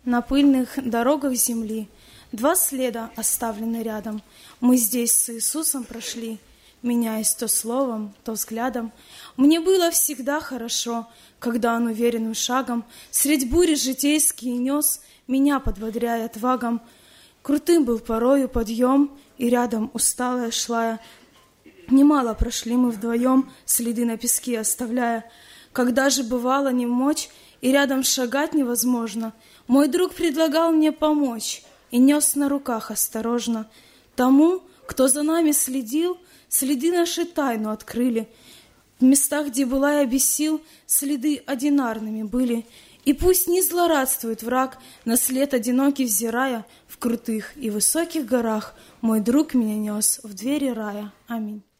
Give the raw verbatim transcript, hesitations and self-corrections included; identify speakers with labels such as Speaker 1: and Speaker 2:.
Speaker 1: На пыльных дорогах земли два следа оставлены рядом. Мы здесь с Иисусом прошли, меняясь то словом, то взглядом. Мне было всегда хорошо, когда Он уверенным шагом средь бури житейские нес, меня подбодряя отвагом. Крутым был порою подъем, и рядом усталая шла я. Немало прошли мы вдвоем, следы на песке оставляя. Когда же бывало не мочь, и рядом шагать невозможно, мой друг предлагал мне помочь и нес на руках осторожно. Тому, кто за нами следил, следы наши тайну открыли. В местах, где была я без сил, следы одинарными были. И пусть не злорадствует враг, на след одинокий взирая, в крутых и высоких горах мой друг меня нес в двери рая. Аминь.